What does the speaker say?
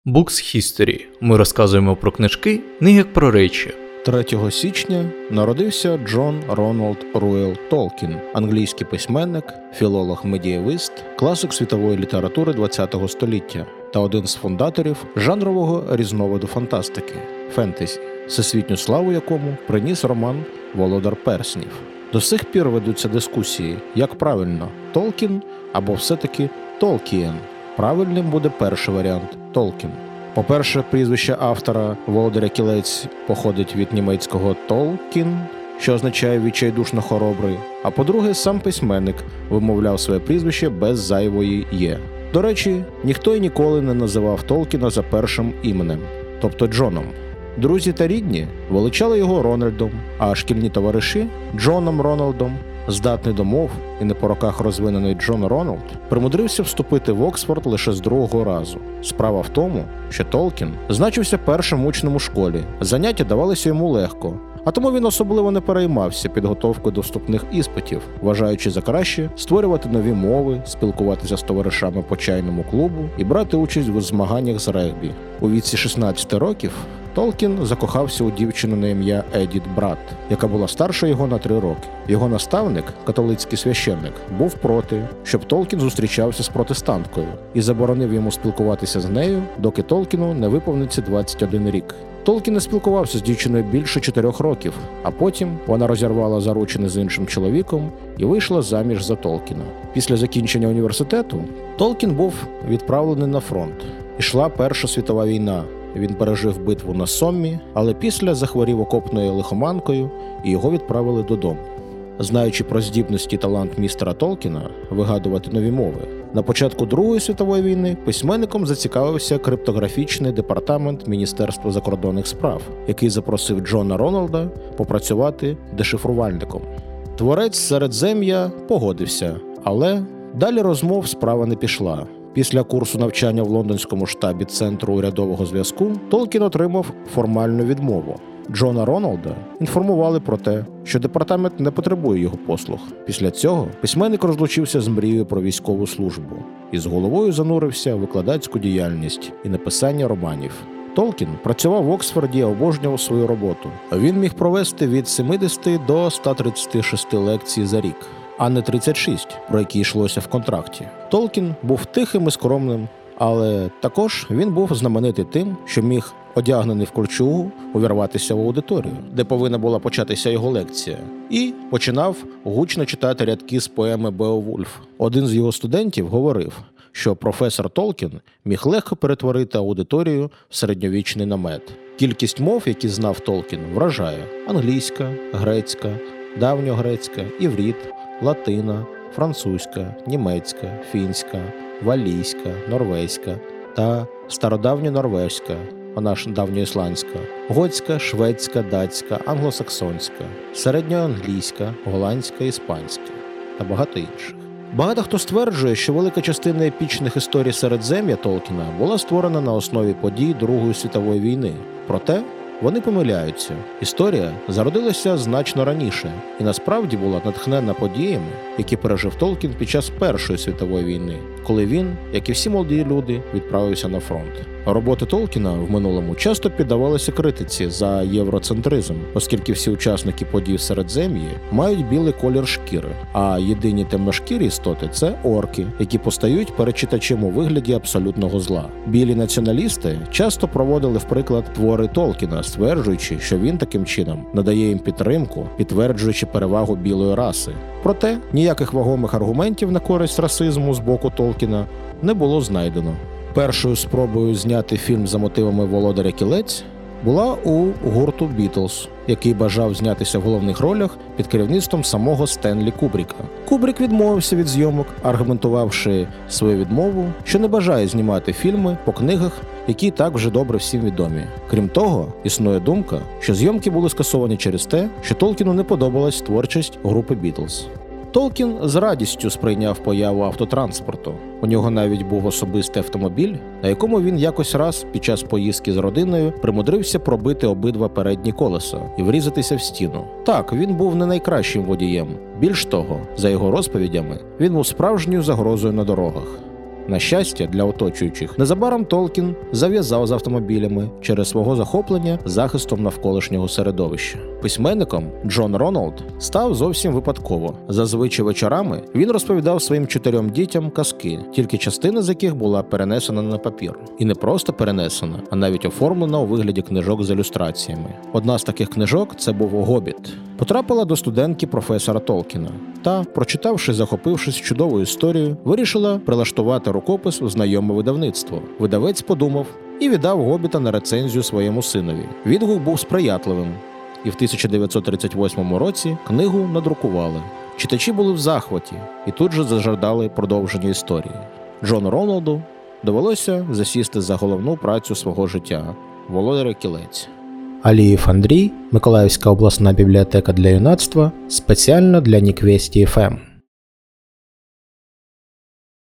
Books History. Ми розказуємо про книжки, не як про речі. 3 січня народився Джон Роналд Руел Толкін, англійський письменник, філолог-медієвист, класик світової літератури ХХ століття та один з фундаторів жанрового різновиду фантастики – фентезі, всесвітню славу якому приніс роман «Володар перснів». До сих пір ведуться дискусії, як правильно – Толкін або все-таки Толкієн. Правильним буде перший варіант – Толкін. По-перше, прізвище автора «Володаря кілець» походить від німецького «Толкін», що означає «відчайдушно хоробрий», а по-друге, сам письменник вимовляв своє прізвище без зайвої «є». До речі, ніхто й ніколи не називав Толкіна за першим іменем, тобто Джоном. Друзі та рідні величали його Рональдом, а шкільні товариші – Джоном Роналдом. Здатний до мов і не по роках розвинений Джон Роналд примудрився вступити в Оксфорд лише з другого разу. Справа в тому, що Толкін значився першим учнем у школі, заняття давалися йому легко, а тому він особливо не переймався підготовкою до вступних іспитів, вважаючи за краще створювати нові мови, спілкуватися з товаришами по чайному клубу і брати участь у змаганнях з регбі. У віці 16 років Толкін закохався у дівчину на ім'я Едіт Брат, яка була старша його на 3 роки. Його наставник, католицький священник, був проти, щоб Толкін зустрічався з протестанткою і заборонив йому спілкуватися з нею, доки Толкіну не виповниться 21 рік. Толкін не спілкувався з дівчиною більше 4 років, а потім вона розірвала заручини з іншим чоловіком і вийшла заміж за Толкіна. Після закінчення університету Толкін був відправлений на фронт. Ішла Перша світова війна. Він пережив битву на Соммі, але після захворів окопною лихоманкою і його відправили додому. Знаючи про здібності і талант містера Толкіна вигадувати нові мови, на початку Другої світової війни письменником зацікавився криптографічний департамент Міністерства закордонних справ, який запросив Джона Роналда попрацювати дешифрувальником. Творець Середзем'я погодився, але далі розмов справа не пішла. Після курсу навчання в лондонському штабі Центру урядового зв'язку Толкін отримав формальну відмову. Джона Роналда інформували про те, що департамент не потребує його послуг. Після цього письменник розлучився з мрією про військову службу і з головою занурився в викладацьку діяльність і написання романів. Толкін працював в Оксфорді і обожнював свою роботу. Він міг провести від 70 до 136 лекцій за рік, а не 36, про які йшлося в контракті. Толкін був тихим і скромним, але також він був знаменитий тим, що міг, одягнений в кольчугу, увірватися в аудиторію, де повинна була початися його лекція, і починав гучно читати рядки з поеми «Беовульф». Один з його студентів говорив, що професор Толкін міг легко перетворити аудиторію в середньовічний намет. Кількість мов, які знав Толкін, вражає: англійська, грецька, давньогрецька, іврит, латина, французька, німецька, фінська, валійська, норвезька та стародавньонорвезька, вона ж давньоісландська, готська, шведська, датська, англосаксонська, середньоанглійська, голландська, іспанська та багато інших. Багато хто стверджує, що велика частина епічних історій Середзем'я Толкіна була створена на основі подій Другої світової війни. Проте вони помиляються. Історія зародилася значно раніше і насправді була натхнена подіями, які пережив Толкін під час Першої світової війни, коли він, як і всі молоді люди, відправився на фронт. Роботи Толкіна в минулому часто піддавалися критиці за євроцентризм, оскільки всі учасники подій в Середзем'ї мають білий колір шкіри, а єдині темношкірі істоти – це орки, які постають перед читачем у вигляді абсолютного зла. Білі націоналісти часто проводили в приклад твори Толкіна, стверджуючи, що він таким чином надає їм підтримку, підтверджуючи перевагу білої раси. Проте ніяких вагомих аргументів на користь расизму з боку Толкіна не було знайдено. Першою спробою зняти фільм за мотивами «Володаря кілець» була у гурту «Бітлз», який бажав знятися в головних ролях під керівництвом самого Стенлі Кубріка. Кубрік відмовився від зйомок, аргументувавши свою відмову, що не бажає знімати фільми по книгах, які так вже добре всім відомі. Крім того, існує думка, що зйомки були скасовані через те, що Толкіну не подобалась творчість групи «Бітлз». Толкін з радістю сприйняв появу автотранспорту. У нього навіть був особистий автомобіль, на якому він якось раз під час поїздки з родиною примудрився пробити обидва передні колеса і врізатися в стіну. Так, він був не найкращим водієм. Більш того, за його розповідями, він був справжньою загрозою на дорогах. На щастя, для оточуючих, незабаром Толкін зав'язав з автомобілями через свого захоплення захистом навколишнього середовища. Письменником Джон Роналд став зовсім випадково. Зазвичай вечорами він розповідав своїм 4 дітям казки, тільки частина з яких була перенесена на папір. І не просто перенесена, а навіть оформлена у вигляді книжок з ілюстраціями. Одна з таких книжок – це був «Гобіт». Потрапила до студентки професора Толкіна. Та, прочитавши, захопившись чудовою історією, вирішила прилаштувати рукопис у знайоме видавництво. Видавець подумав і віддав «Гобіта» на рецензію своєму синові. Відгук був сприятливим. І в 1938 році книгу надрукували. Читачі були в захваті і тут же зажадали продовження історії. Джону Роналду довелося засісти за головну працю свого життя – «Володаря кілець». Алієв Андрій, Миколаївська обласна бібліотека для юнацтва, спеціально для Ніквесті ФМ.